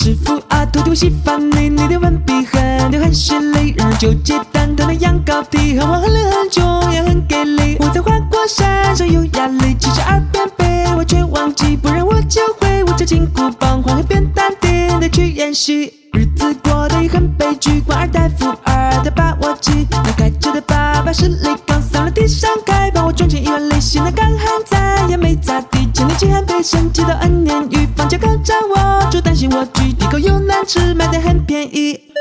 师傅啊，徒弟我喜欢你，你的文笔很流汗血泪，让人纠结蛋疼的养高低，很晚很冷很穷也很给力。我在花果山上有压力，其实耳边背我却忘记，不然我就会握着金箍棒，换个变淡定的去演戏。日子过得也很悲剧，官二代富二代把我气，那开车的爸爸实力刚扫了地上开，把我赚钱1万利息，那干旱再也没咋地，前年饥寒被升级到N年鱼，房价高涨我就担心我居地狗又难吃，买的很便宜。